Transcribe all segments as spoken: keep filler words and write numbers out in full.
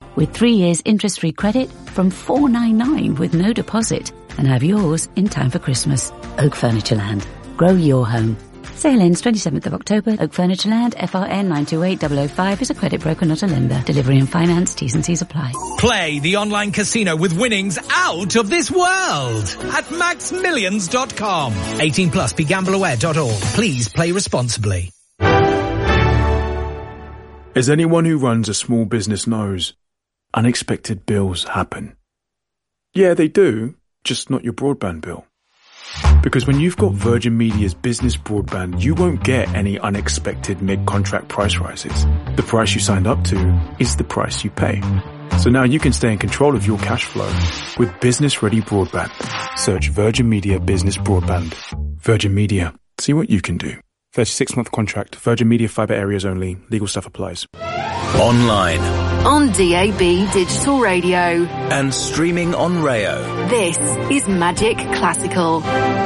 with three years interest-free credit from four ninety-nine with no deposit, and have yours in time for Christmas. Oak Furnitureland. Grow your home. Sale ends twenty-seventh of October. Oak Furnitureland, F R N nine two eight zero zero five is a credit broker, not a lender. Delivery and finance, T's and C's apply. Play the online casino with winnings out of this world at max millions dot com. eighteen plus, be gamble aware dot org. Please play responsibly. As anyone who runs a small business knows, unexpected bills happen. Yeah, they do, just not your broadband bill. Because when you've got Virgin Media's business broadband, you won't get any unexpected mid-contract price rises. The price you signed up to is the price you pay. So now you can stay in control of your cash flow with business-ready broadband. Search Virgin Media Business Broadband. Virgin Media. See what you can do. thirty-six month contract. Virgin Media fibre areas only. Legal stuff applies. Online. On D A B Digital Radio. And streaming on Rayo. This is Magic Classical.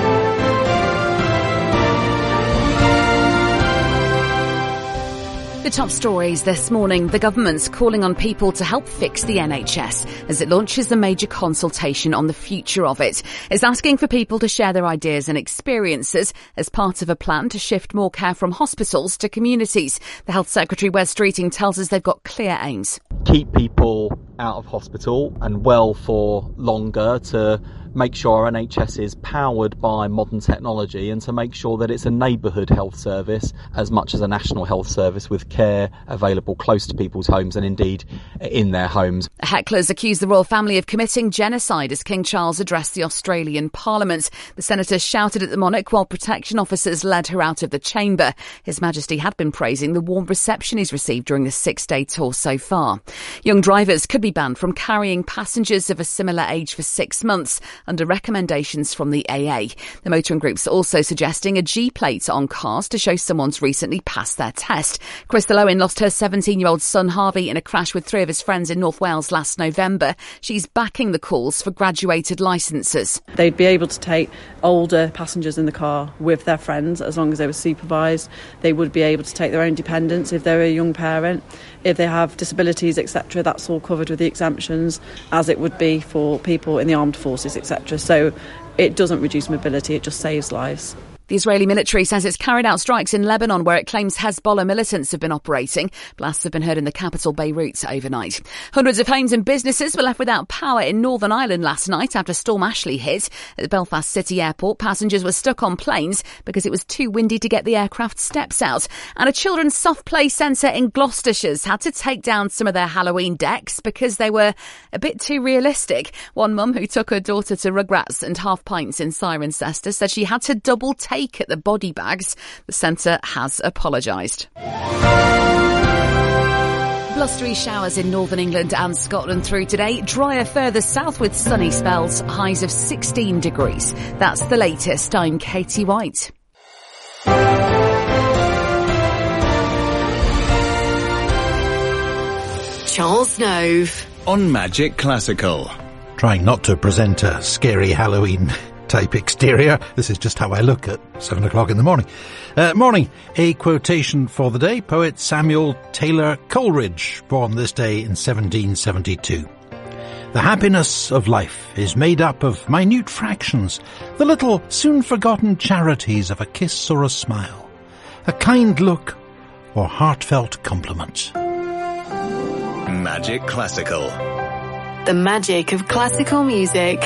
The top stories this morning. The government's calling on people to help fix the N H S as it launches the major consultation on the future of it. It's asking for people to share their ideas and experiences as part of a plan to shift more care from hospitals to communities. The Health Secretary, Wes Streeting, tells us they've got clear aims. Keep people out of hospital and well for longer, to make sure our N H S is powered by modern technology, and to make sure that it's a neighbourhood health service as much as a national health service, with care available close to people's homes and indeed in their homes. Hecklers accuse the royal family of committing genocide as King Charles addressed the Australian Parliament. The senator shouted at the monarch while protection officers led her out of the chamber. His Majesty had been praising the warm reception he's received during the six-day tour so far. Young drivers could be banned from carrying passengers of a similar age for six months. Under recommendations from the A A. The motoring group's also suggesting a G plate on cars to show someone's recently passed their test. Crystal Owen lost her seventeen-year-old son Harvey in a crash with three of his friends in North Wales last November. She's backing the calls for graduated licences. They'd be able to take older passengers in the car with their friends as long as they were supervised. They would be able to take their own dependents if they're a young parent. If they have disabilities, et cetera, that's all covered with the exemptions, as it would be for people in the armed forces, et cetera. So it doesn't reduce mobility, it just saves lives. The Israeli military says it's carried out strikes in Lebanon where it claims Hezbollah militants have been operating. Blasts have been heard in the capital Beirut overnight. Hundreds of homes and businesses were left without power in Northern Ireland last night after Storm Ashley hit. At the Belfast City Airport, passengers were stuck on planes because it was too windy to get the aircraft steps out. And a children's soft play centre in Gloucestershire's had to take down some of their Halloween decks because they were a bit too realistic. One mum who took her daughter to Rugrats and Half Pints in Cirencester said she had to double take at the body bags. The centre has apologised. Blustery showers in northern England and Scotland through today. Drier further south with sunny spells. Highs of sixteen degrees. That's the latest. I'm Katie White. Charles Nove. On Magic Classical. Trying not to present a scary Halloween type exterior. This is just how I look at seven o'clock in the morning. Uh, morning. A quotation for the day. Poet Samuel Taylor Coleridge, born this day in seventeen seventy-two. The happiness of life is made up of minute fractions, the little soon-forgotten charities of a kiss or a smile, a kind look or heartfelt compliment. Magic Classical. The magic of classical music.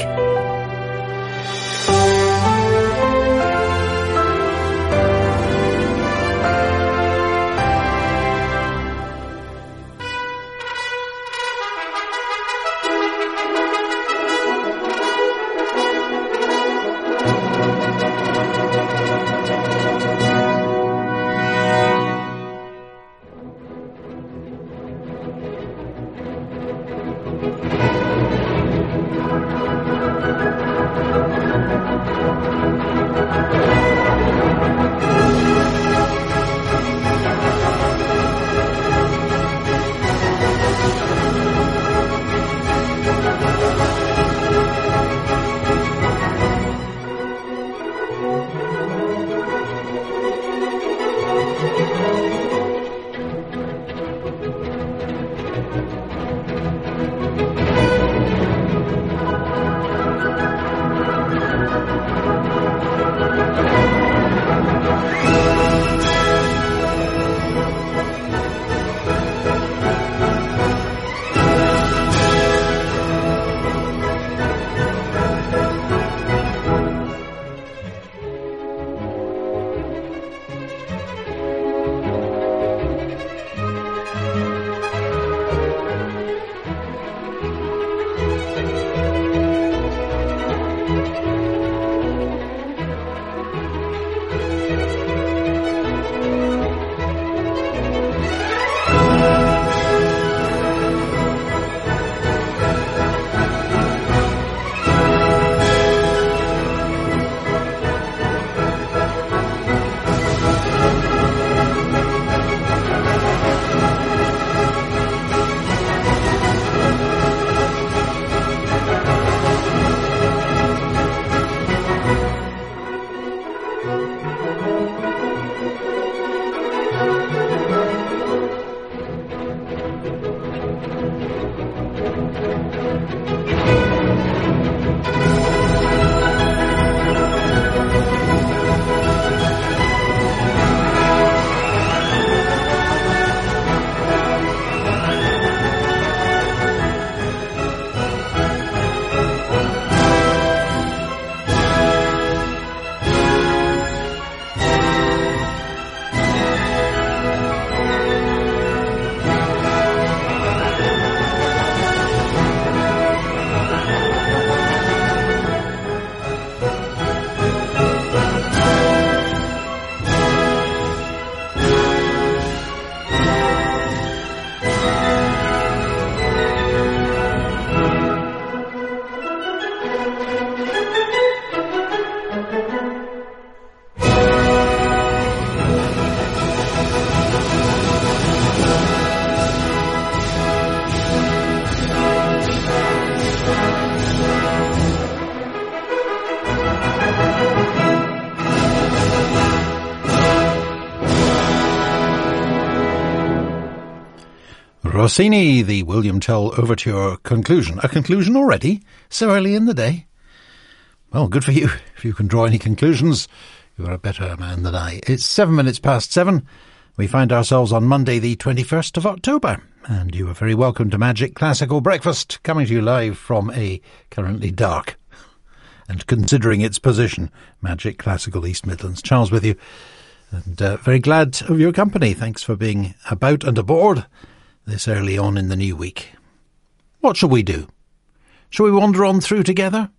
Rossini, the William Tell Overture conclusion. A conclusion already? So early in the day? Well, good for you. If you can draw any conclusions, you're a better man than I. It's seven minutes past seven. We find ourselves on Monday the twenty-first of October, and you are very welcome to Magic Classical Breakfast, coming to you live from a currently dark, and considering its position, Magic Classical East Midlands. Charles with you, and uh, very glad of your company. Thanks for being about and aboard this early on in the new week. What shall we do? Shall we wander on through together?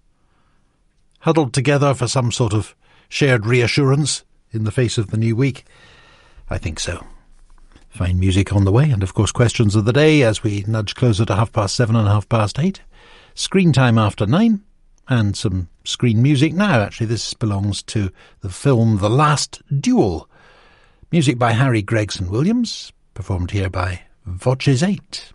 Huddled together for some sort of shared reassurance in the face of the new week? I think so. Fine music on the way, and of course questions of the day as we nudge closer to half past seven and half past eight. Screen time after nine, and some screen music now. Actually, this belongs to the film The Last Duel. Music by Harry Gregson Williams, performed here by Voces eight.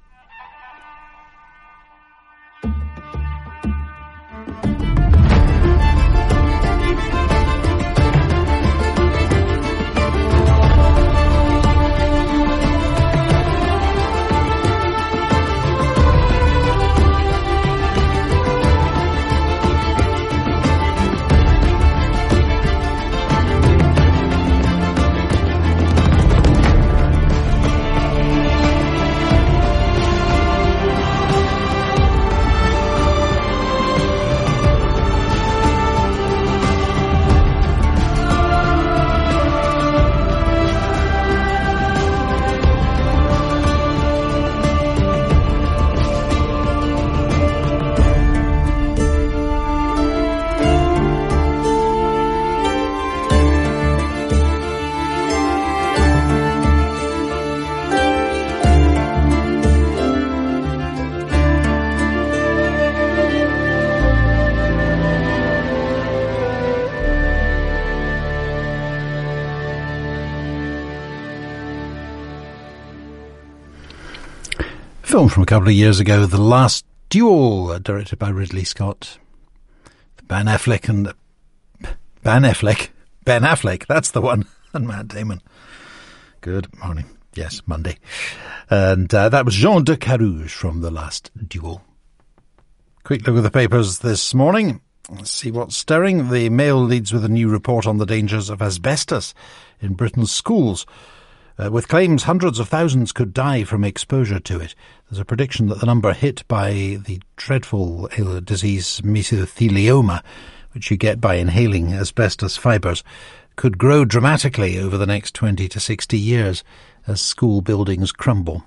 Film from a couple of years ago, The Last Duel, directed by Ridley Scott. Ben Affleck and... Ben Affleck? Ben Affleck, that's the one. And Matt Damon. Good morning. Yes, Monday. And uh, that was Jean de Carouge from The Last Duel. Quick look at the papers this morning. Let's see what's stirring. The Mail leads with a new report on the dangers of asbestos in Britain's schools. Uh, with claims hundreds of thousands could die from exposure to it. There's a prediction that the number hit by the dreadful disease mesothelioma, which you get by inhaling asbestos fibres, could grow dramatically over the next twenty to sixty years as school buildings crumble.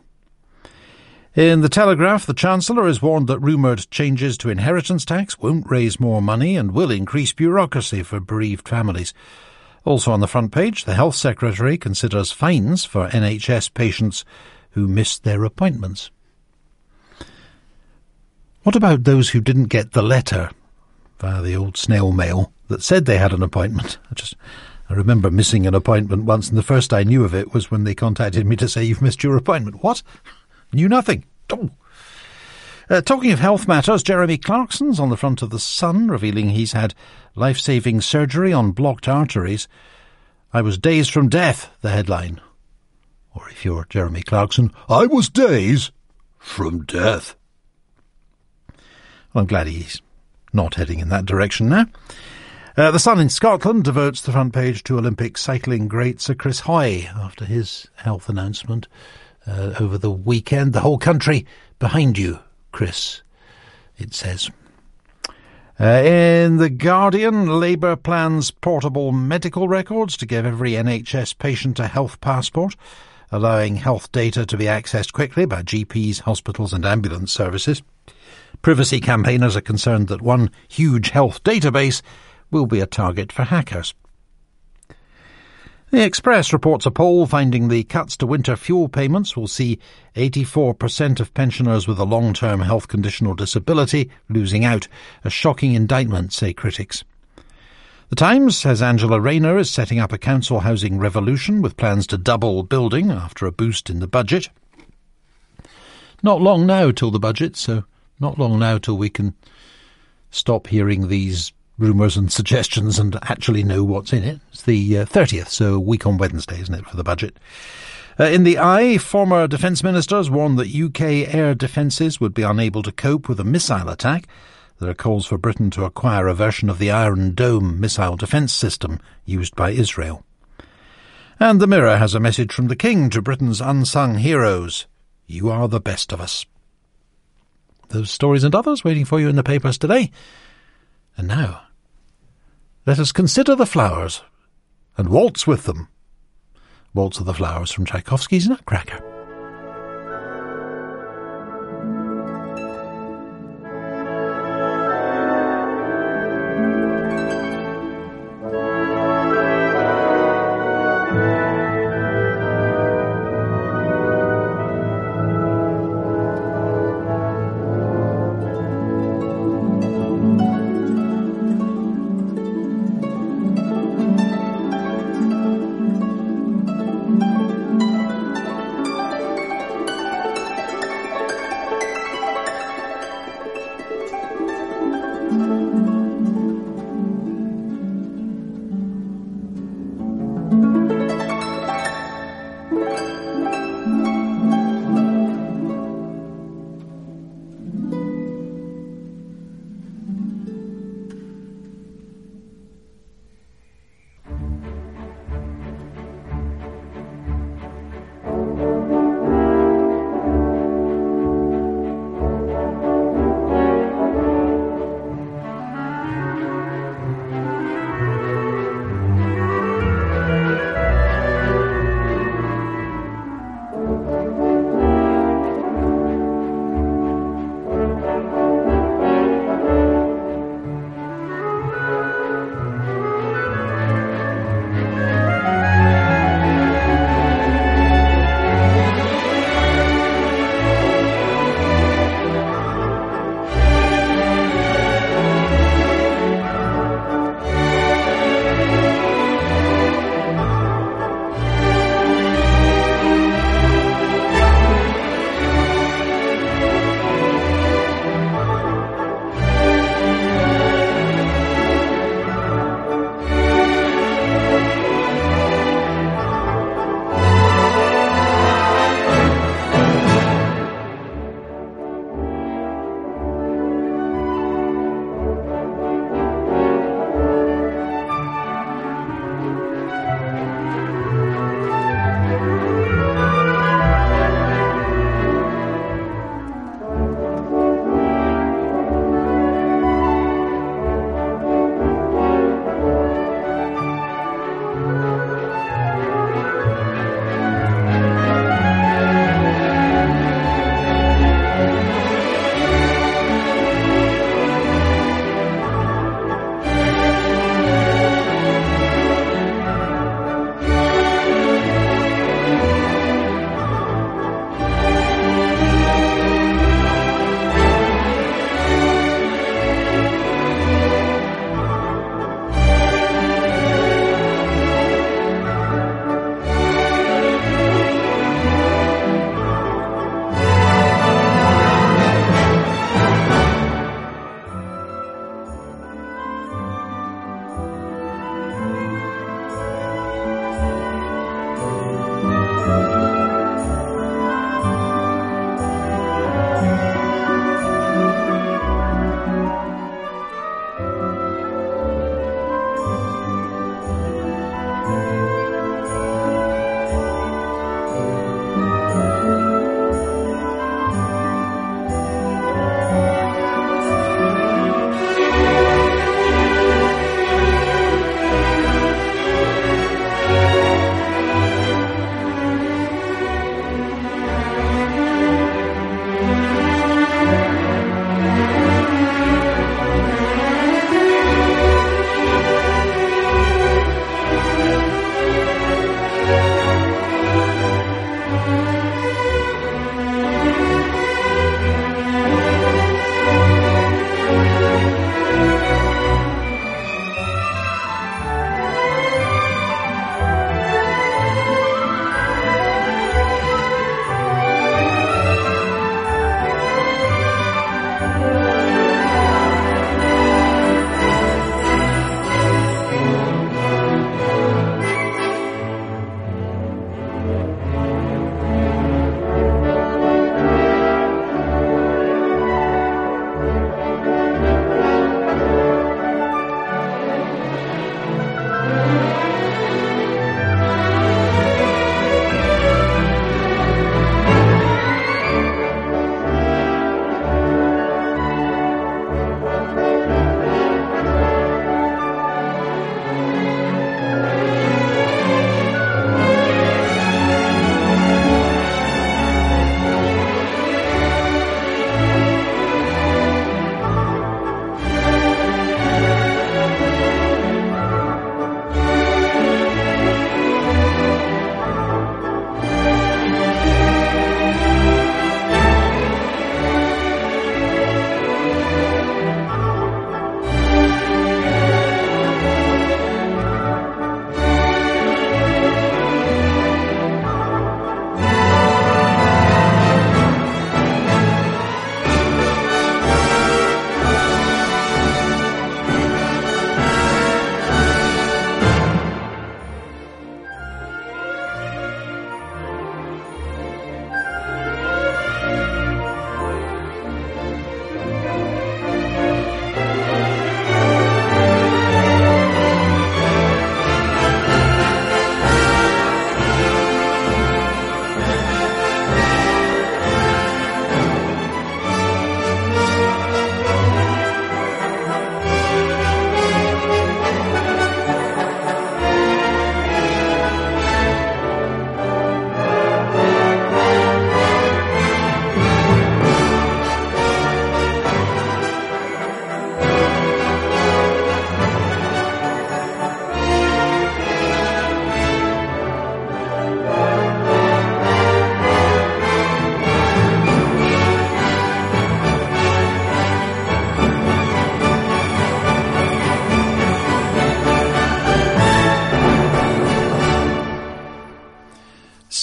In the Telegraph, the Chancellor has warned that rumoured changes to inheritance tax won't raise more money and will increase bureaucracy for bereaved families. Also on the front page, the Health Secretary considers fines for N H S patients who missed their appointments. What about those who didn't get the letter via the old snail mail that said they had an appointment? I just, I remember missing an appointment once, and the first I knew of it was when they contacted me to say, "You've missed your appointment." What? Knew nothing. Oh. Uh, talking of health matters, Jeremy Clarkson's on the front of The Sun, revealing he's had life-saving surgery on blocked arteries. "I was dazed from death," the headline. Or if you're Jeremy Clarkson, "I was dazed." from death. Well, I'm glad he's not heading in that direction now. Uh, the Sun in Scotland devotes the front page to Olympic cycling great Sir Chris Hoy after his health announcement uh, over the weekend. The whole country behind you, Chris, it says. Uh, in The Guardian, Labour plans portable medical records to give every N H S patient a health passport, allowing health data to be accessed quickly by G Ps, hospitals and ambulance services. Privacy campaigners are concerned that one huge health database will be a target for hackers. The Express reports a poll finding the cuts to winter fuel payments will see eighty-four percent of pensioners with a long-term health condition or disability losing out. A shocking indictment, say critics. The Times says Angela Rayner is setting up a council housing revolution with plans to double building after a boost in the budget. Not long now till the budget, so not long now till we can stop hearing these rumours and suggestions and actually know what's in it. It's the uh, thirtieth, so a week on Wednesday, isn't it, for the budget? Uh, in the Eye, former defence ministers warned that U K air defences would be unable to cope with a missile attack. There are calls for Britain to acquire a version of the Iron Dome missile defence system used by Israel. And the Mirror has a message from the King to Britain's unsung heroes. You are the best of us. Those stories and others waiting for you in the papers today. And now, let us consider the flowers and waltz with them. Waltz of the Flowers from Tchaikovsky's Nutcracker.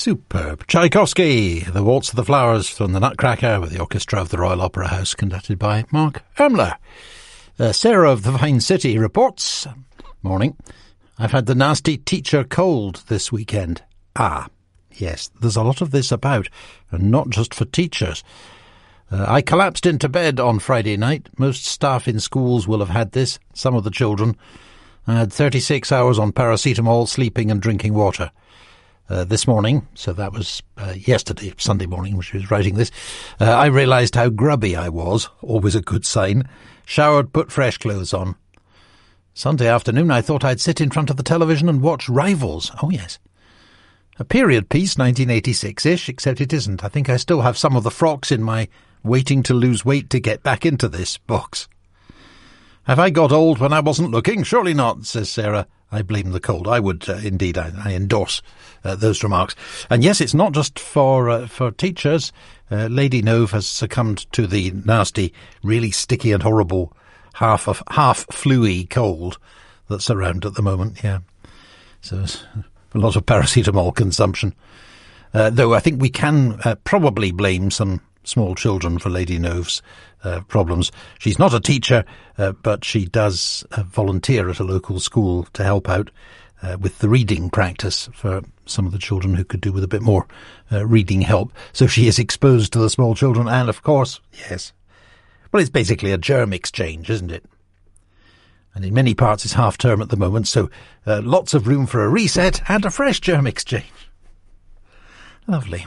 Superb. Tchaikovsky, The Waltz of the Flowers from the Nutcracker with the Orchestra of the Royal Opera House, conducted by Mark Ermler. Uh, Sarah of the Vine City reports, morning, I've had the nasty teacher cold this weekend. Ah, yes, there's a lot of this about, and not just for teachers. Uh, I collapsed into bed on Friday night. Most staff in schools will have had this, some of the children. I had thirty-six hours on paracetamol, sleeping and drinking water. Uh, this morning, so that was uh, yesterday, Sunday morning, when she was writing this, uh, I realised how grubby I was, always a good sign. Showered, put fresh clothes on. Sunday afternoon, I thought I'd sit in front of the television and watch Rivals. Oh, yes. A period piece, nineteen eighty-six-ish, except it isn't. I think I still have some of the frocks in my waiting to lose weight to get back into this box. Have I got old when I wasn't looking? Surely not, says Sarah. I blame the cold. I would, uh, indeed, I, I endorse uh, those remarks. And yes, it's not just for uh, for teachers. Uh, Lady Nove has succumbed to the nasty, really sticky and horrible half of half flu-y cold that's around at the moment. Yeah, so it's a lot of paracetamol consumption. Uh, though I think we can uh, probably blame some small children for Lady Nove's uh, problems. She's not a teacher, uh, but she does uh, volunteer at a local school to help out uh, with the reading practice for some of the children who could do with a bit more uh, reading help. So she is exposed to the small children, and of course, yes, well, it's basically a germ exchange, isn't it? And in many parts it's half term at the moment, so uh, lots of room for a reset and a fresh germ exchange. Lovely.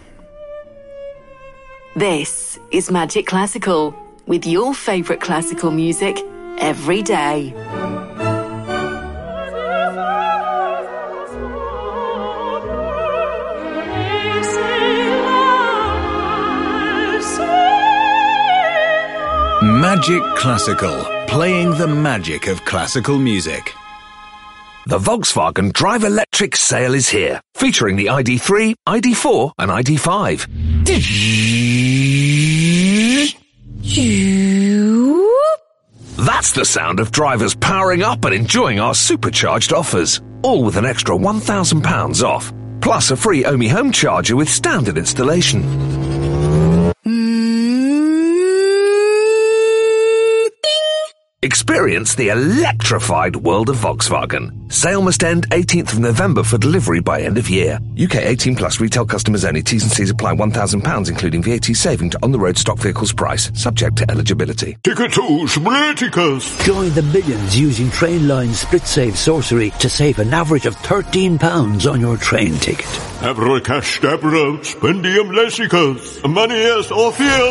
This is Magic Classical, with your favourite classical music every day. Magic Classical, playing the magic of classical music. The Volkswagen Drive Electric sale is here, featuring the I D three, I D four and I D five. That's the sound of drivers powering up and enjoying our supercharged offers, all with an extra one thousand pounds off, plus a free Omi home charger with standard installation. Experience the electrified world of Volkswagen. Sale must end eighteenth of November for delivery by end of year. U K eighteen plus retail customers only. T's and C's apply. one thousand pounds including V A T saving to on-the-road stock vehicles price. Subject to eligibility. Ticket to Spliticus. Join the millions using Trainline's SplitSave sorcery to save an average of thirteen pounds on your train ticket. Abracadabra, spendium lessicus. Money is off here.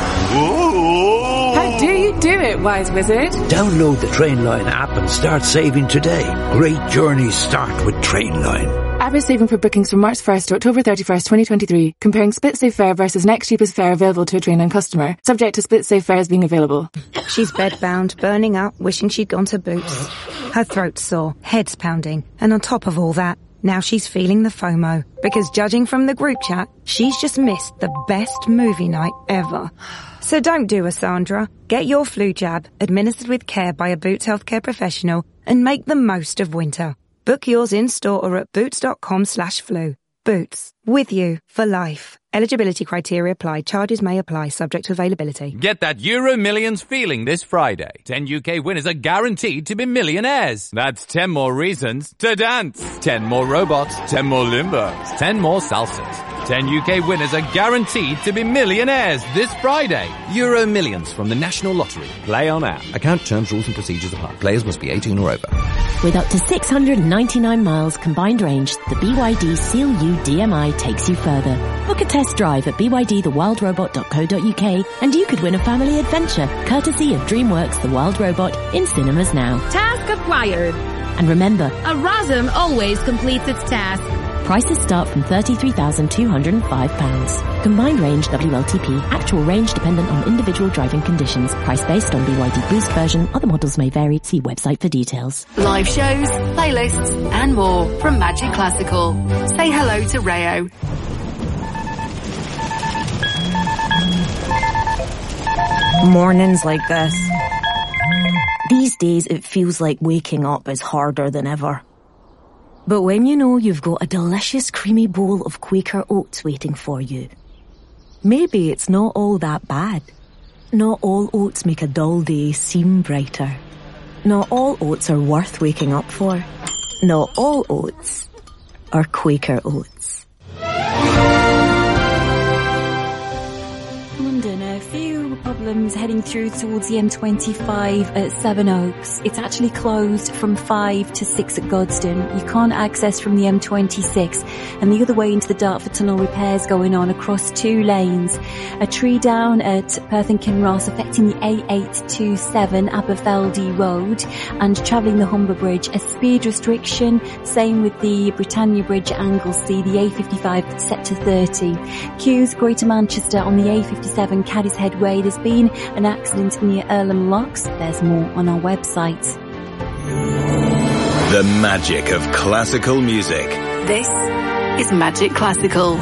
Whoa. How do you do it, wise wizard? Download the Trainline app and start saving today. Great journeys start with Trainline. Average saving for bookings from March first to October thirty-first, twenty twenty-three. Comparing SplitSave fare versus next cheapest fare available to a Trainline customer. Subject to SplitSave fares being available. She's bedbound, burning up, wishing she'd gone to Boots. Her throat's sore, head's pounding, and on top of all that, now she's feeling the FOMO. Because judging from the group chat, she's just missed the best movie night ever. So don't do a Sandra. Get your flu jab, administered with care by a Boots healthcare professional, and make the most of winter. Book yours in-store or at boots.com slash flu. Boots. With you for life. Eligibility criteria apply. Charges may apply, subject to availability. Get that Euro Millions feeling this Friday. ten U K winners are guaranteed to be millionaires. That's ten more reasons to dance. ten more robots. ten more Limbos. ten more salsas. ten U K winners are guaranteed to be millionaires this Friday. Euro Millions from the National Lottery. Play on app. Account terms, rules and procedures apply. Players must be eighteen or over. With up to six hundred ninety-nine miles combined range, the B Y D Seal U D M I takes you further. Book a test drive at b y d the wild robot dot co dot u k and you could win a family adventure, courtesy of DreamWorks The Wild Robot, in cinemas now. Task acquired. And remember, a ROSM always completes its task. Prices start from thirty-three thousand two hundred five pounds. Combined range W L T P. Actual range dependent on individual driving conditions. Price based on B Y D Boost version. Other models may vary. See website for details. Live shows, playlists and more from Magic Classical. Say hello to Rayo. Mornings like this. These days it feels like waking up is harder than ever. But when you know you've got a delicious creamy bowl of Quaker oats waiting for you, maybe it's not all that bad. Not all oats make a dull day seem brighter. Not all oats are worth waking up for. Not all oats are Quaker oats. London, a few problems heading through towards the M twenty-five at Sevenoaks. It's actually closed from five to six at Godstone. You can't access from the M twenty-six, and the other way into the Dartford Tunnel repairs going on across two lanes. A tree down at Perth and Kinross affecting the A eight twenty-seven Aberfeldy Road, and travelling the Humber Bridge. A speed restriction, same with the Britannia Bridge at Anglesey, the A fifty-five set to thirty. Queues Greater Manchester on the A fifty-seven Cadishead Way. There's been an accident near Earlham Locks. There's more on our website. The magic of classical music. This is Magic Classical.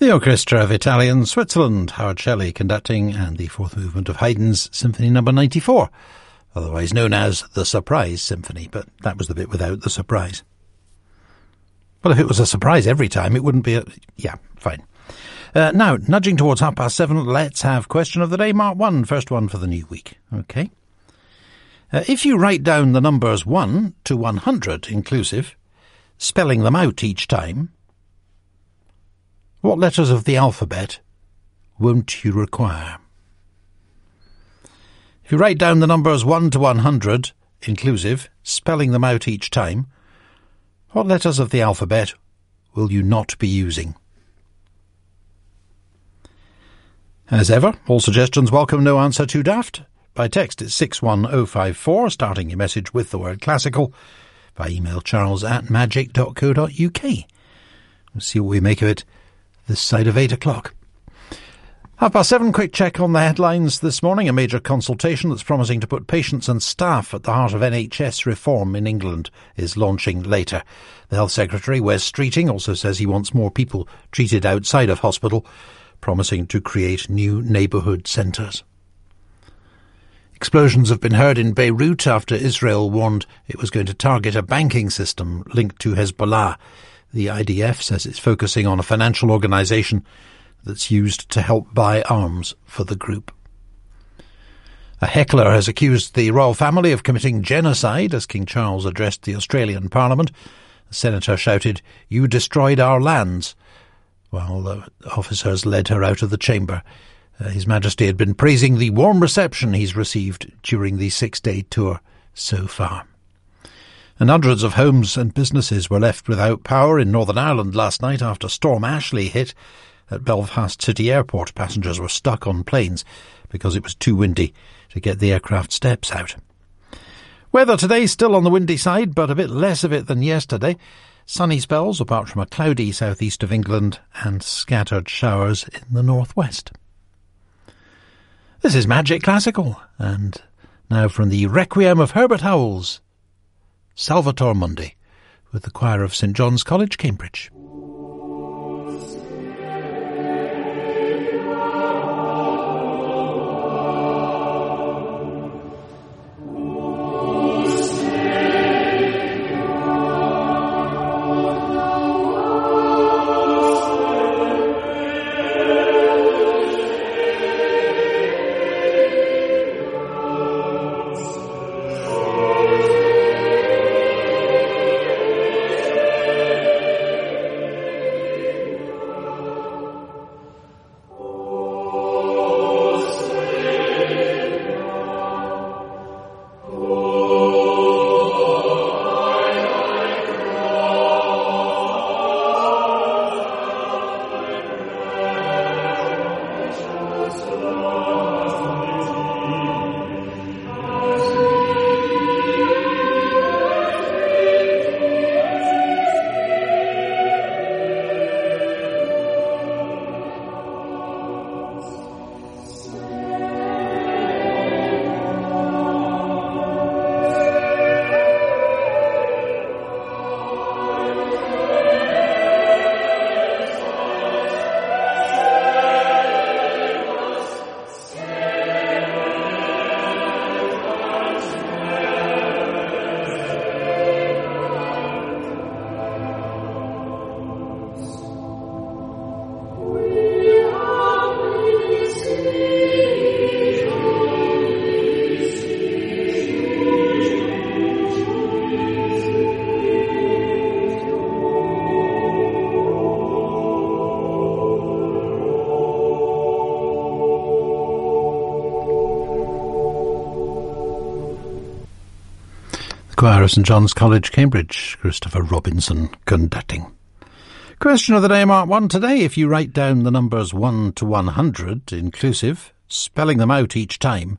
The Orchestra of Italian Switzerland, Howard Shelley conducting, and the fourth movement of Haydn's Symphony number ninety-four, otherwise known as the Surprise Symphony, but that was the bit without the surprise. Well, if it was a surprise every time, it wouldn't be a... Yeah, fine. Uh, now, nudging towards half past seven, let's have question of the day, mark one, first one for the new week. Okay. Uh, if you write down the numbers one to one hundred inclusive, spelling them out each time, what letters of the alphabet won't you require? If you write down the numbers one to one hundred inclusive, spelling them out each time, what letters of the alphabet will you not be using? As ever, all suggestions welcome, no answer too daft. By text it's six one oh five four, starting your message with the word classical. By email, charles at magic dot co dot uk. We'll see what we make of it this side of eight o'clock. Half past seven, quick check on the headlines this morning. A major consultation that's promising to put patients and staff at the heart of N H S reform in England is launching later. The Health Secretary, Wes Streeting, also says he wants more people treated outside of hospital, promising to create new neighbourhood centres. Explosions have been heard in Beirut after Israel warned it was going to target a banking system linked to Hezbollah. The I D F says it's focusing on a financial organisation that's used to help buy arms for the group. A heckler has accused the royal family of committing genocide as King Charles addressed the Australian Parliament. A senator shouted, "You destroyed our lands," while the officers led her out of the chamber. Uh, His Majesty had been praising the warm reception he's received during the six-day tour so far. And hundreds of homes and businesses were left without power in Northern Ireland last night after Storm Ashley hit. At Belfast City Airport, passengers were stuck on planes because it was too windy to get the aircraft steps out. Weather today still on the windy side, but a bit less of it than yesterday. Sunny spells apart from a cloudy southeast of England and scattered showers in the northwest. This is Magic Classical, and now from the Requiem of Herbert Howells, Salvator Mundi, with the choir of St John's College, Cambridge. Choir of St John's College, Cambridge, Christopher Robinson conducting. Question of the day, mark one today. If you write down the numbers one to one hundred, inclusive, spelling them out each time,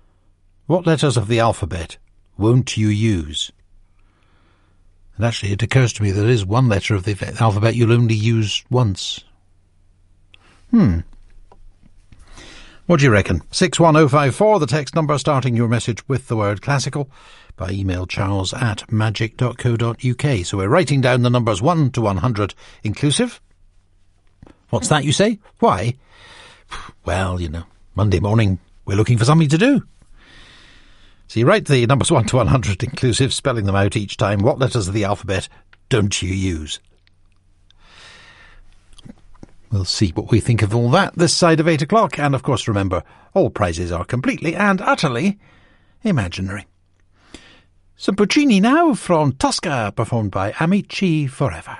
what letters of the alphabet won't you use? And actually, it occurs to me there is one letter of the alphabet you'll only use once. Hmm. What do you reckon? six one oh five four, the text number, starting your message with the word classical. By email, charles at magic dot co dot uk. So we're writing down the numbers one to one hundred inclusive. What's that, you say? Why? Well, you know, Monday morning, we're looking for something to do. So you write the numbers one to one hundred inclusive, spelling them out each time. What letters of the alphabet don't you use? We'll see what we think of all that this side of eight o'clock. And, of course, remember, all prizes are completely and utterly imaginary. Some Puccini now from Tosca, performed by Amici Forever.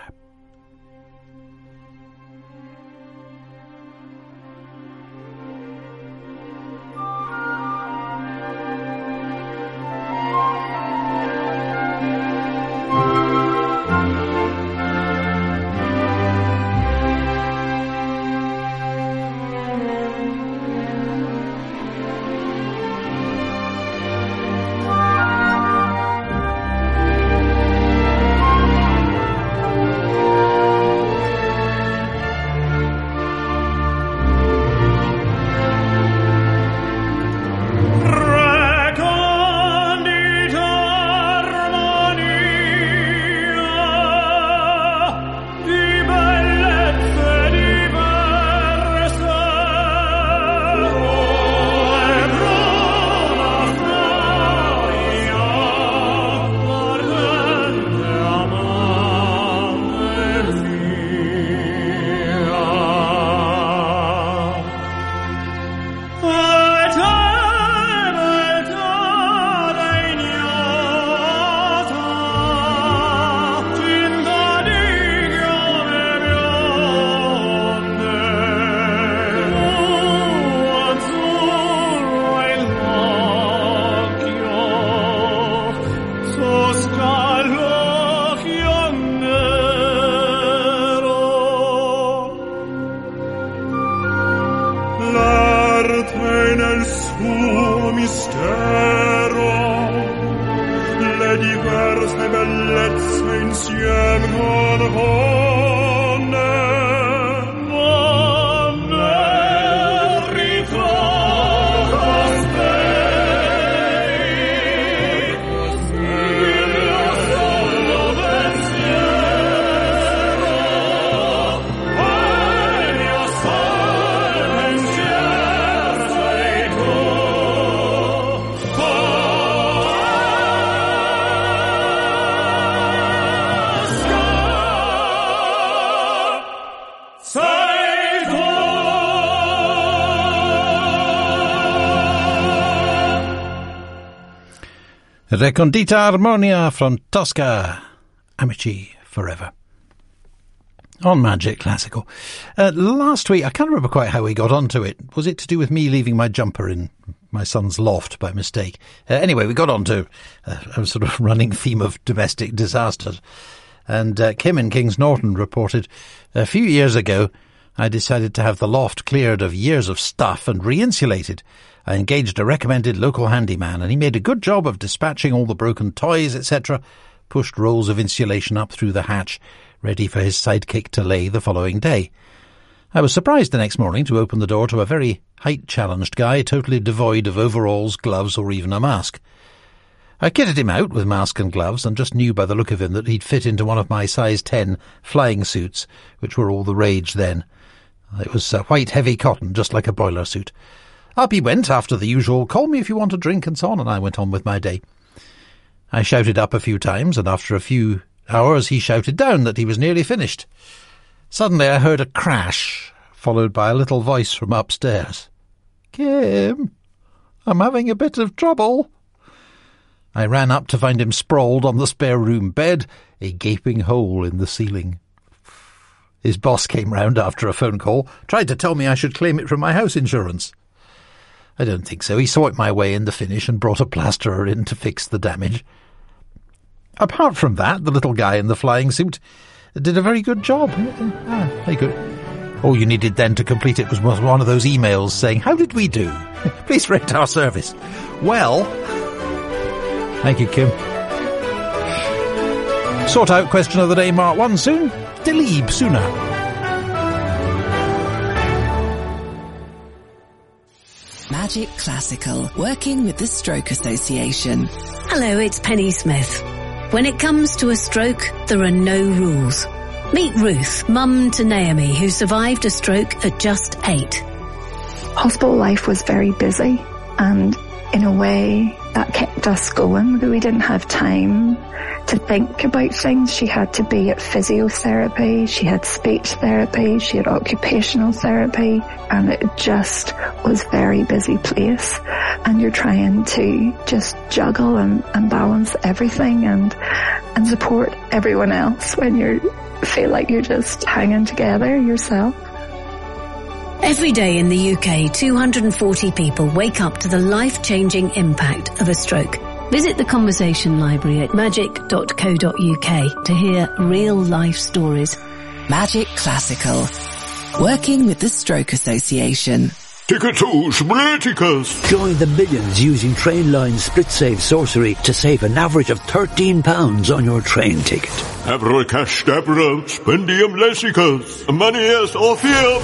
Recondita Armonia from Tosca, Amici Forever. On Magic Classical. Uh, last week, I can't remember quite how we got onto it. Was it to do with me leaving my jumper in my son's loft by mistake? Uh, anyway, we got onto uh, a sort of running theme of domestic disasters. And uh, Kim in Kings Norton reported, a few years ago, I decided to have the loft cleared of years of stuff and re-insulated. I engaged a recommended local handyman, and he made a good job of dispatching all the broken toys, et cetera, pushed rolls of insulation up through the hatch, ready for his sidekick to lay the following day. I was surprised the next morning to open the door to a very height-challenged guy, totally devoid of overalls, gloves, or even a mask. I kitted him out with mask and gloves, and just knew by the look of him that he'd fit into one of my size ten flying suits, which were all the rage then. It was uh, white heavy cotton, just like a boiler suit. Up he went after the usual, call me if you want a drink and so on, and I went on with my day. I shouted up a few times, and after a few hours he shouted down that he was nearly finished. Suddenly I heard a crash, followed by a little voice from upstairs. Kim, I'm having a bit of trouble. I ran up to find him sprawled on the spare room bed, a gaping hole in the ceiling. His boss came round after a phone call, tried to tell me I should claim it from my house insurance. I don't think so. He saw it my way in the finish and brought a plasterer in to fix the damage. Apart from that, the little guy in the flying suit did a very good job. Ah, very good. All you needed then to complete it was one of those emails saying, how did we do? Please rate our service. Well, thank you, Kim. Sort out question of the day, Mark one soon. Dilib sooner. Magic Classical, working with the Stroke Association. Hello, it's Penny Smith. When it comes to a stroke, there are no rules. Meet Ruth, mum to Naomi, who survived a stroke at just eight. Hospital life was very busy, and in a way that kept us going. We didn't have time to think about things. She had to be at physiotherapy, she had speech therapy, she had occupational therapy, and it just was a very busy place. And you're trying to just juggle and, and balance everything and and support everyone else when you feel like you're just hanging together yourself. Every day in the U K, two hundred forty people wake up to the life-changing impact of a stroke. Visit the Conversation Library at magic dot co dot uk to hear real-life stories. Magic Classical. Working with the Stroke Association. Ticket to Spliticus. Join the millions using Trainline SplitSave Sorcery to save an average of thirteen pounds on your train ticket. Abracadabra, Spendium Lessicus. Manias Orpheum.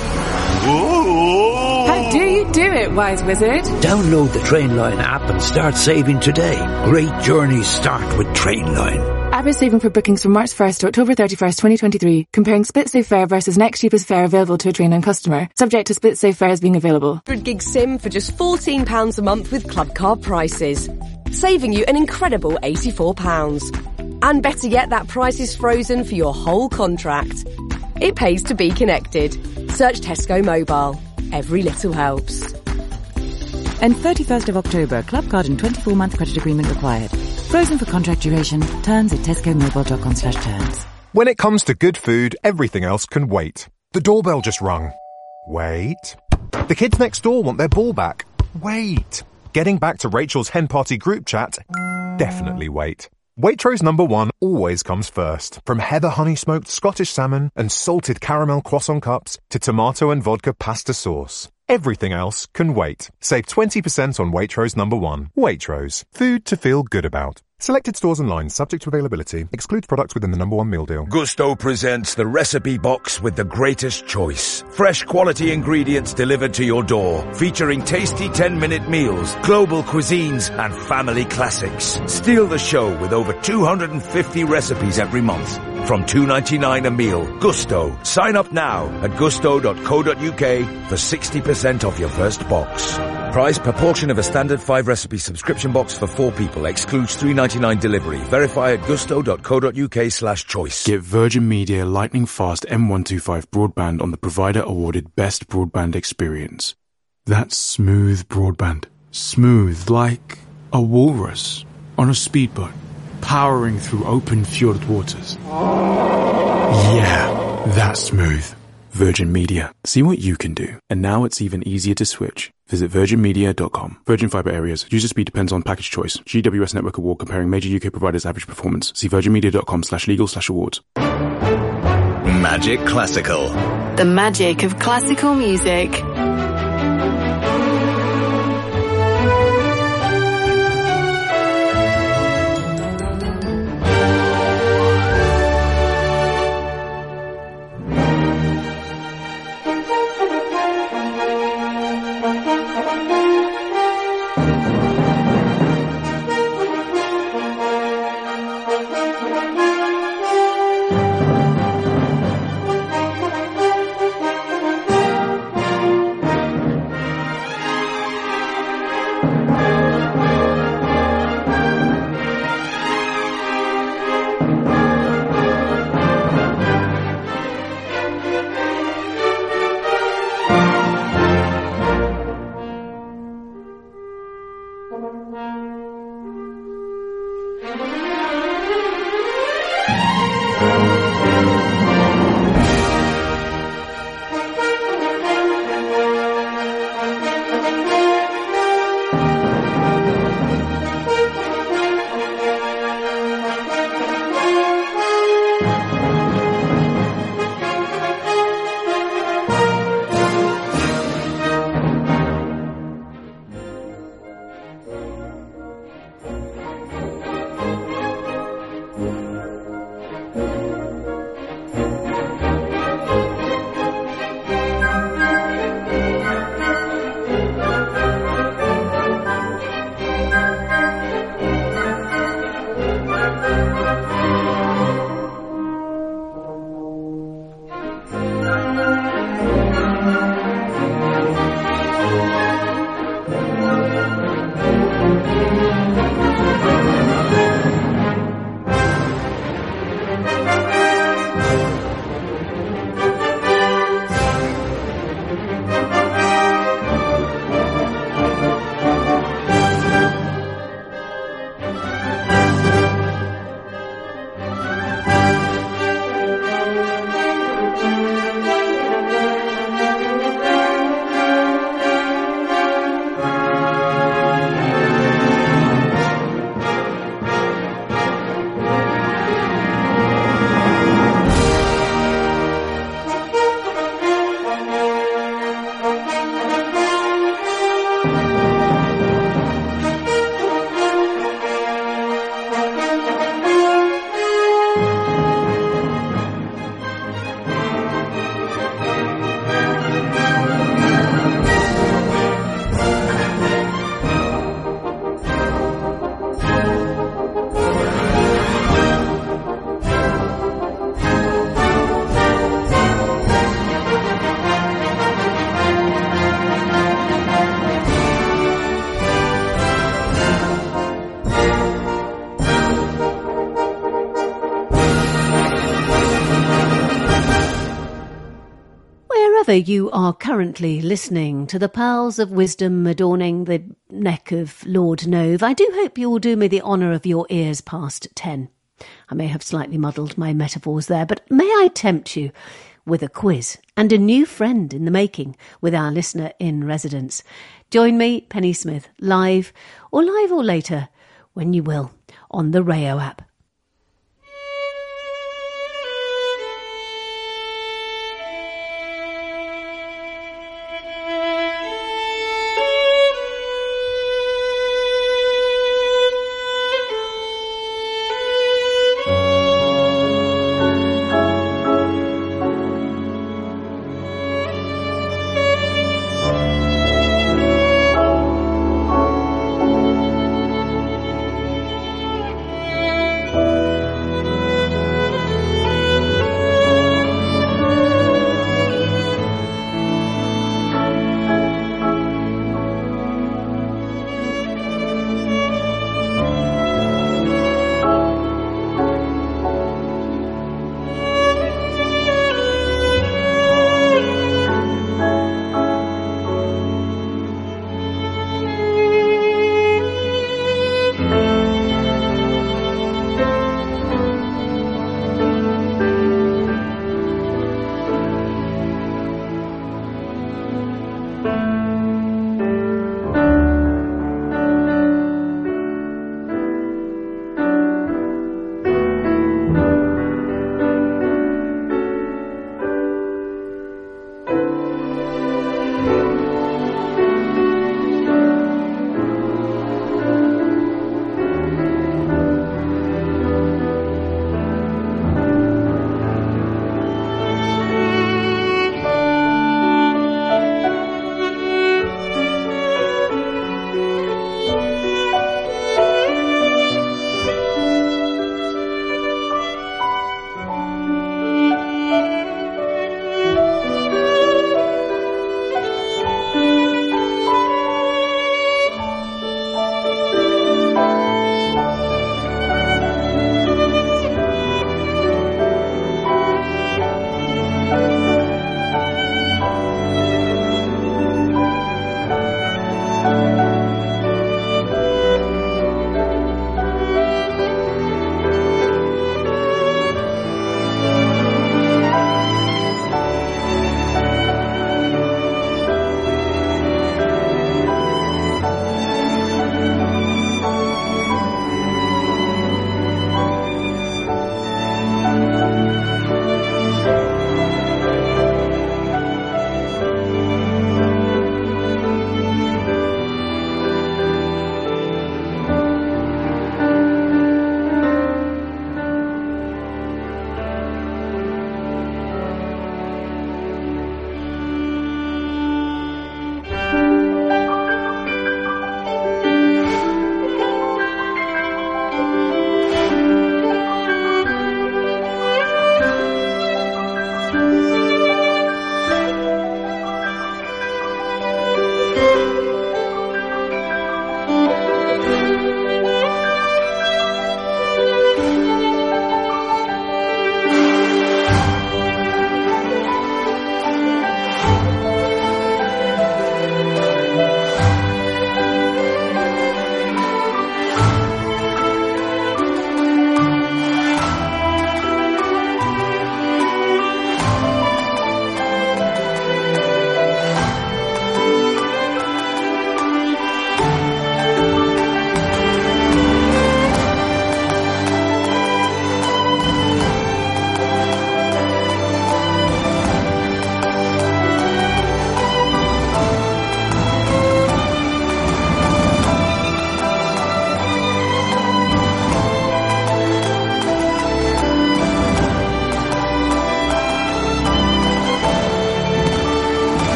Whoa. How do you do it, Wise Wizard? Download the Trainline app and start saving today. Great journeys start with Trainline. App is saving for bookings from March first to October thirty-first, twenty twenty-three, comparing SplitSave fare versus next cheapest fare available to a Trainline customer, subject to SplitSave fares being available. one hundred gig SIM for just fourteen pounds a month with Club Card prices, saving you an incredible eighty-four pounds. And better yet, that price is frozen for your whole contract. It pays to be connected. Search Tesco Mobile. Every little helps. And thirty-first of October, Club Card and twenty-four month credit agreement required. Frozen for contract duration. Terms at tescomobile.com slash terms. When it comes to good food, everything else can wait. The doorbell just rung. Wait. The kids next door want their ball back. Wait. Getting back to Rachel's hen party group chat. Definitely wait. Waitrose number one always comes first. From heather honey smoked Scottish salmon and salted caramel croissant cups to tomato and vodka pasta sauce. Everything else can wait. Save twenty percent on Waitrose number one. Waitrose. Food to feel good about. Selected stores and lines subject to availability. Excludes products within the number one meal deal. Gusto presents the recipe box with the greatest choice. Fresh quality ingredients delivered to your door. Featuring tasty ten minute meals, global cuisines and family classics. Steal the show with over two hundred fifty recipes every month. From two ninety-nine a meal. Gusto. Sign up now at gusto dot co dot uk for sixty percent off your first box. Price per portion of a standard five recipe subscription box for four people. Excludes three ninety-nine delivery. Verify at gusto dot co dot uk slash choice. Get Virgin Media lightning fast M one twenty-five broadband on the provider awarded best broadband experience. That's smooth broadband. Smooth like a walrus on a speedboat, powering through open fjord waters. Yeah, that's smooth. Virgin Media. See what you can do. And now it's even easier to switch. Visit virgin media dot com. Virgin Fibre areas. User speed depends on package choice. G W S Network Award comparing major U K providers' average performance. See virgin media dot com slash legal slash awards. Magic Classical. The magic of classical music. Wherever you are currently listening to the pearls of wisdom adorning the neck of Lord Nove, I do hope you will do me the honour of your ears past ten. I may have slightly muddled my metaphors there, but may I tempt you with a quiz and a new friend in the making with our listener in residence. Join me, Penny Smith, live or live or later, when you will, on the Rayo app.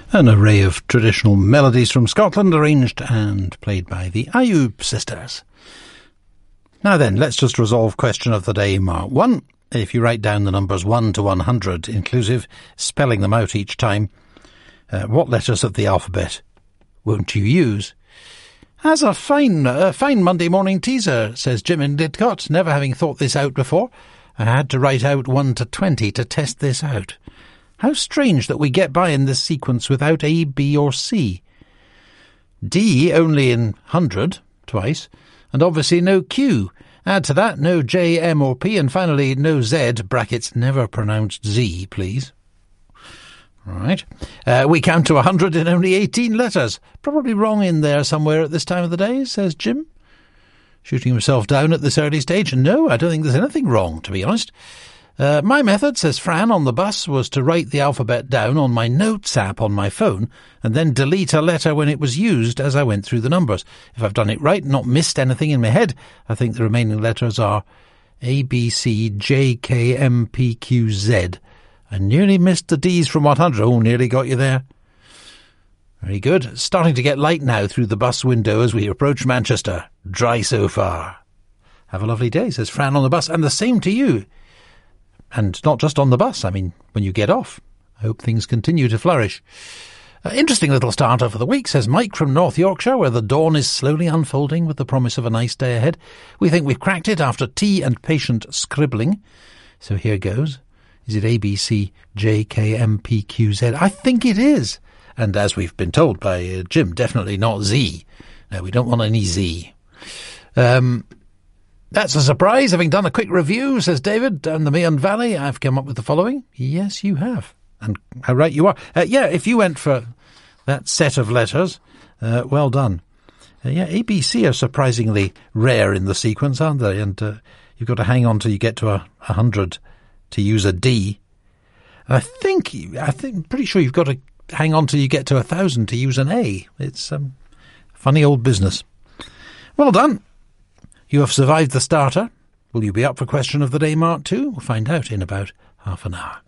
An array of traditional melodies from Scotland, arranged and played by the Ayub sisters. Now then, let's just resolve question of the day, Mark one. If you write down the numbers one to one hundred inclusive, spelling them out each time, uh, what letters of the alphabet won't you use? As a fine, uh, fine Monday morning teaser, says Jim in Didcot, never having thought this out before. I had to write out one to twenty to test this out. How strange that we get by in this sequence without A, B or C. D only in hundred, twice, and obviously no Q. Add to that no J, M or P, and finally no Z, brackets never pronounced Z, please. Right. Uh, we count to one hundred in only eighteen letters. Probably wrong in there somewhere at this time of the day, says Jim, shooting himself down at this early stage. No, I don't think there's anything wrong, to be honest. Uh, my method, says Fran on the bus, was to write the alphabet down on my notes app on my phone and then delete a letter when it was used as I went through the numbers. If I've done it right and not missed anything in my head, I think the remaining letters are A, B, C, J, K, M, P, Q, Z. I nearly missed the D's from one hundred. Oh, nearly got you there. Very good. Starting to get light now through the bus window as we approach Manchester. Dry so far. Have a lovely day, says Fran on the bus, and the same to you. And not just on the bus, I mean, when you get off. I hope things continue to flourish. Uh, interesting little starter for the week, says Mike from North Yorkshire, where the dawn is slowly unfolding with the promise of a nice day ahead. We think we've cracked it after tea and patient scribbling. So here goes. Is it A, B, C, J, K, M, P, Q, Z? I think it is. And as we've been told by uh, Jim, definitely not Z. No, we don't want any Z. Um... That's a surprise. Having done a quick review, says David, down the Meon Valley, I've come up with the following. Yes, you have. And how right you are. Uh, yeah, if you went for that set of letters, uh, well done. Uh, yeah, A, B, C are surprisingly rare in the sequence, aren't they? And uh, you've got to hang on till you get to a, a hundred to use a D. And I think, I think, pretty sure you've got to hang on till you get to a thousand to use an A. It's um, funny old business. Well done. You have survived the starter. Will you be up for question of the day, Mark, too? We'll find out in about half an hour.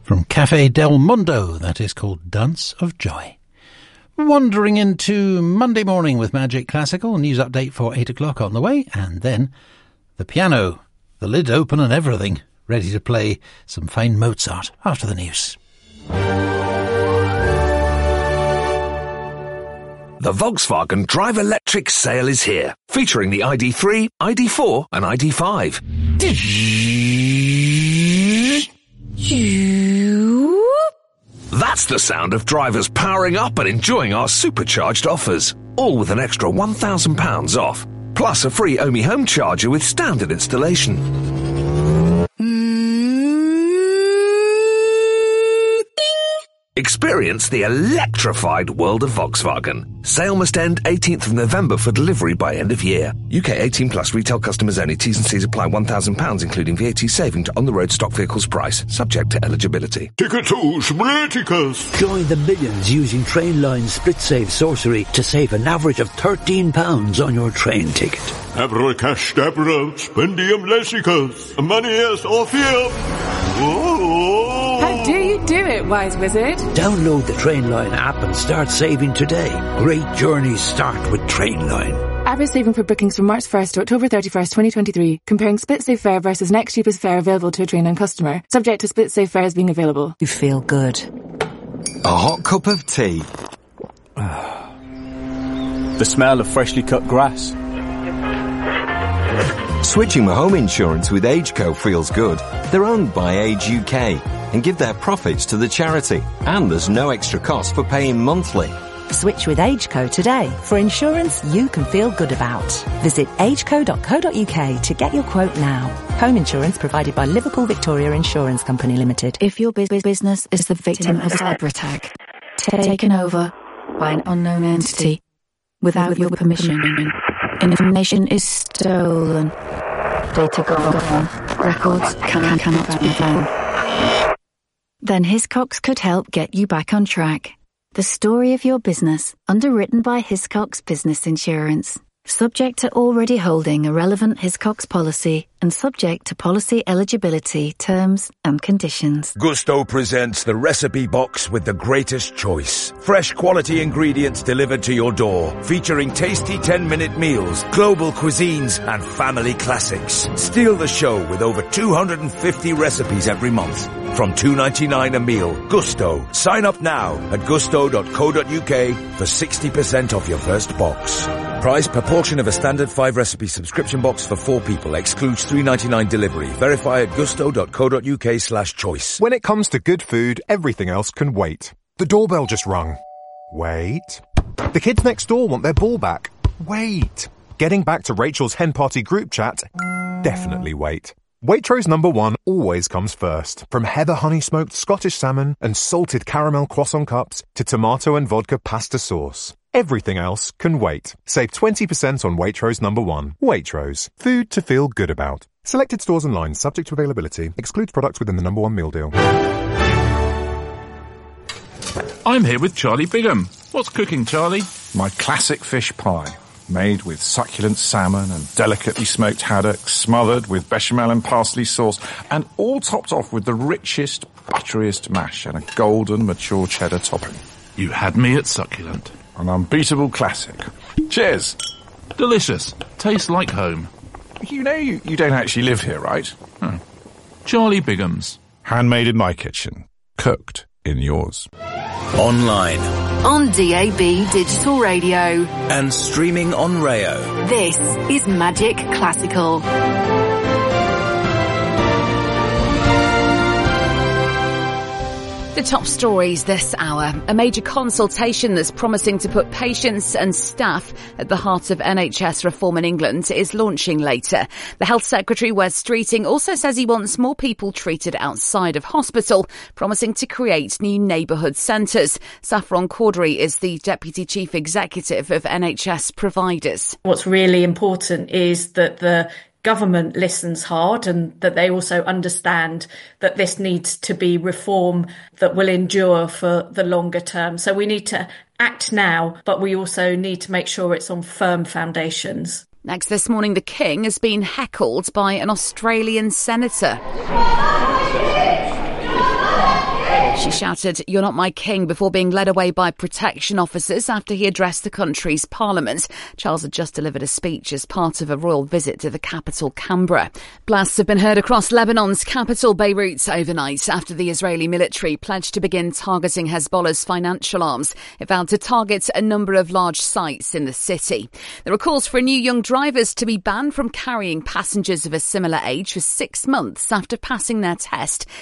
From Cafe Del Mundo, that is called Dance of Joy. Wandering into Monday morning with Magic Classical, news update for eight o'clock on the way, and then the piano, the lid open and everything, ready to play some fine Mozart after the news. The Volkswagen Drive Electric sale is here, featuring the I D three, I D four and I D five. That's the sound of drivers powering up and enjoying our supercharged offers, all with an extra one thousand pounds off, plus a free Omi home charger with standard installation. Experience the electrified world of Volkswagen. Sale must end eighteenth of November for delivery by end of year. U K eighteen plus retail customers only. T's and C's apply. one thousand pounds including V A T saving to on-the-road stock vehicles price, subject to eligibility. Ticket to Spliticus. Join the millions using Trainline Split Save Sorcery to save an average of thirteen pounds on your train ticket. Abra cash dabra spendium lessicus. Money is Orpheum. How do you do it, wise wizard? Download the Trainline app and start saving today. Great journeys start with Trainline. Average saving for bookings from March first to October thirty-first, twenty twenty-three. Comparing Split Save fare versus next cheapest fare available to a Trainline customer. Subject to Split Save fares being available. You feel good. A hot cup of tea. The smell of freshly cut grass. Switching my home insurance with AgeCo feels good. They're owned by Age U K and give their profits to the charity. And there's no extra cost for paying monthly. Switch with AgeCo today for insurance you can feel good about. Visit ageco dot co dot uk to get your quote now. Home insurance provided by Liverpool Victoria Insurance Company Limited. If your business is the victim of a cyber attack, taken over by an unknown entity without your permission, information is stolen, data gone, records can, cannot be found, then Hiscox could help get you back on track. The story of your business, underwritten by Hiscox Business Insurance. Subject to already holding a relevant Hiscox policy and subject to policy eligibility, terms and conditions. Gusto presents the recipe box with the greatest choice. Fresh quality ingredients delivered to your door, featuring tasty ten-minute meals, global cuisines and family classics. Steal the show with over two hundred fifty recipes every month. From two pounds ninety-nine a meal. Gusto. Sign up now at gusto dot co dot uk for sixty percent off your first box. Price per portion of a standard five recipe subscription box for four people. Excludes three pounds ninety-nine delivery. Verify at gusto dot co dot uk slash choice. When it comes to good food, everything else can wait. The doorbell just rung. Wait. The kids next door want their ball back. Wait. Getting back to Rachel's hen party group chat. Definitely wait. Waitrose number one always comes first. From heather honey smoked Scottish salmon and salted caramel croissant cups to tomato and vodka pasta sauce. Everything else can wait. Save twenty percent on Waitrose number one. Waitrose. Food to feel good about. Selected stores and lines subject to availability. Excludes products within the number one meal deal. I'm here with Charlie Bigham. What's cooking, Charlie? My classic fish pie. Made with succulent salmon and delicately smoked haddock, smothered with bechamel and parsley sauce, and all topped off with the richest, butteriest mash and a golden, mature cheddar topping. You had me at succulent. An unbeatable classic. Cheers! Delicious. Tastes like home. You know you, you don't actually live here, right? Oh. Charlie Bigham's. Handmade in my kitchen. Cooked in yours. Online. On D A B Digital Radio. And streaming on Rayo. This is Magic Classical. The top stories this hour. A major consultation that's promising to put patients and staff at the heart of N H S reform in England is launching later. The Health Secretary, Wes Streeting, also says he wants more people treated outside of hospital, promising to create new neighbourhood centres. Saffron Cordery is the Deputy Chief Executive of N H S providers. What's really important is that the government listens hard and that they also understand that this needs to be reform that will endure for the longer term. So we need to act now, but we also need to make sure it's on firm foundations. Next this morning, the King has been heckled by an Australian senator. She shouted, "You're not my king," before being led away by protection officers after he addressed the country's parliament. Charles had just delivered a speech as part of a royal visit to the capital, Canberra. Blasts have been heard across Lebanon's capital, Beirut, overnight after the Israeli military pledged to begin targeting Hezbollah's financial arms. It vowed to target a number of large sites in the city. There are calls for new young drivers to be banned from carrying passengers of a similar age for six months after passing their test.